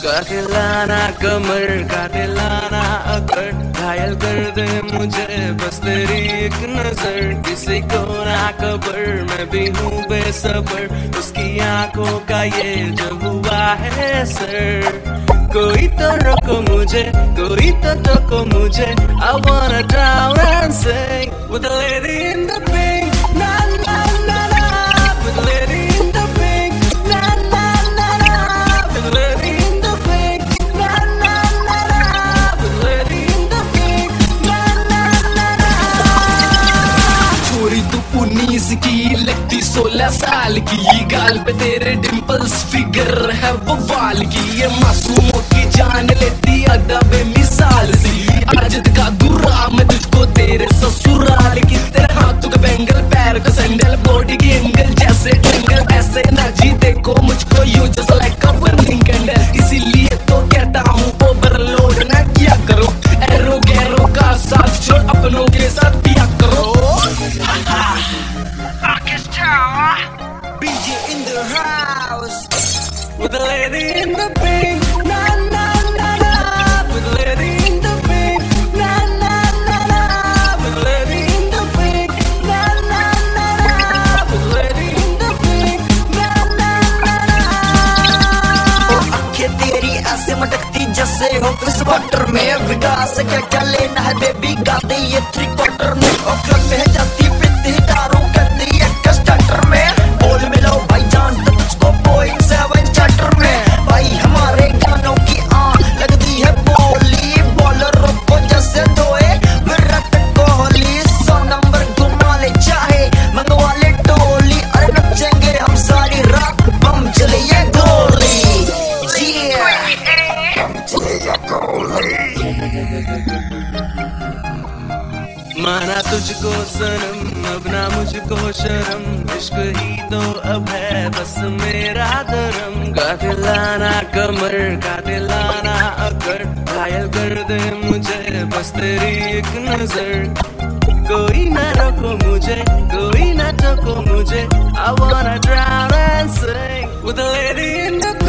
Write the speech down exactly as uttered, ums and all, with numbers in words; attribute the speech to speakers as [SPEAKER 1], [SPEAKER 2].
[SPEAKER 1] कातिलाना कमर कातिलाना अकड़, घायल कर दे मुझे बस तेरी एक नजर। किसी को ना खबर मैं भी हूँ बेसब्र, उसकी आंखों का ये जो हुआ है सर। कोई तो रोको मुझे, कोई तो टोको मुझे, I wanna drown and sing with a lady in the pink, na na na na, with a lady in the pink, na na na na, with a lady in the pink, na na na na, with a lady in the pink, na na na na।
[SPEAKER 2] छोरी तू उन्नीस की लगती सोलह साल की, गाल पे तेरे डिंपल्स फिगर है वो बाल की। ये मासूमों की जान लेती अदा बेमिसाल सी, आज का दूरा मैं तुझको तेरे ससुराल की। तेरे हाथों के बैंगल पैर का सैंडल, बॉडी की एंगल जैसे ट्रेंगल, ऐसे ना जी देखो मुझको you just like a burning candle. इसीलिए तो कहता हूँ ओवरलोड ना किया करो, एरो गैरो का साथ छोड़ अपनों के साथ पिया करो।
[SPEAKER 1] B J in the house with a lady in the pink, na na na na, with a lady in the pink, na na na na, with a lady in the pink, na na na na, with a lady in the pink, na na na na।
[SPEAKER 3] आंखें तेरी ऐसे मटकती जैसे हो Chris water में, विकास क्या क्या लेना है बेबी गा दे ये थ्री क्वार्टर में। और क्लब में है जाती पित्ती दारू करती है कस्टर्टर में, बोल मिलो भाई जान तो तुझको बोइंग सेवन चार्टर में। भाई हमारे गानों की आन लगती है बोली, बॉलरों को जैसे धोए विराट कोहली। सौ नंबर घुमा ले चाहे मंगवा ले टोली, अरे नचेंगे हम सारी रात बम चलिए गोली।
[SPEAKER 1] माना तुझको सनम अब ना मुझको शर्म, इश्क ही तो अब है बस मेरा धर्म। कातिलाना कमर कातिलाना अकड़, घायल कर दे मुझे बस तेरी एक नजर। कोई ना रोको मुझे, कोई ना टोको मुझे, I wanna drown and sing with a lady in the